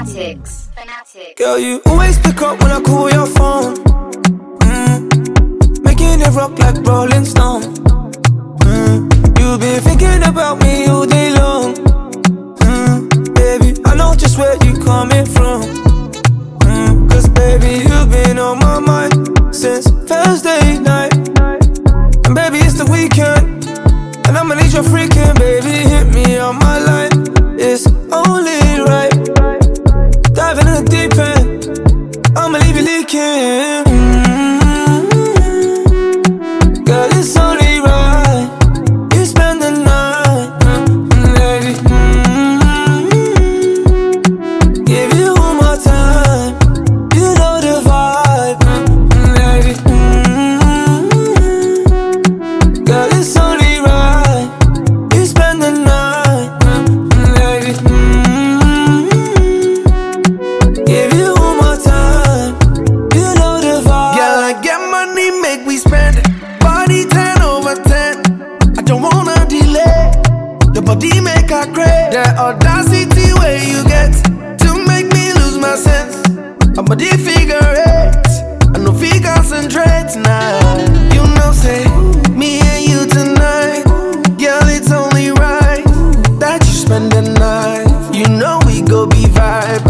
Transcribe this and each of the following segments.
Fanatics. Girl, you always pick up when I call your phone. Making it rock like Rolling Stone. You've been thinking about me all day long. Baby, I know just where you coming from. Cause baby, you've been on my mind since Thursday night. And baby, it's the weekend, and I'ma need your freaking baby. Hit me on my line, it's only right. Diving in the deep end, I'ma leave you leaking. Girl, it's only right you spend the night, baby. Give you all my time, you know the vibe, baby. Girl, it's only right you spend the night, baby. Give you all my time, you know the vibe. Girl, I get money, make we spend it. Body 10 over 10, I don't wanna delay. Your body make her crazy. The audacity where you get to make me lose my sense. A body figure eight, I know we concentrate now. You know, say, me and you tonight. Girl, it's only right that you spend the night. You know we go be vibe.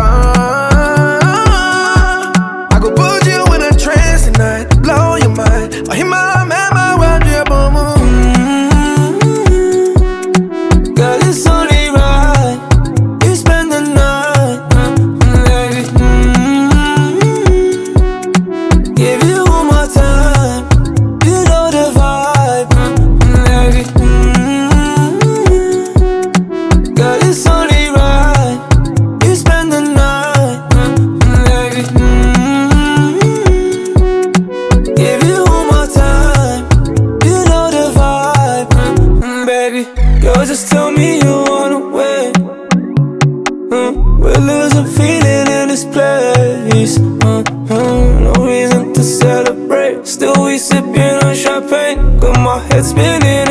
I go put you in a trance tonight, blow your mind. I hear my man, my world, yeah, boom, Girl, it's only right you spend the night, baby. Give you all my time, you know the vibe, baby. Girl, it's only right you spend the night, baby. Give you all my time, you know the vibe, baby. Girl, just tell me you wanna win. We're losing feeling in this place. No reason to celebrate. Still we sipping on champagne. Got my head spinning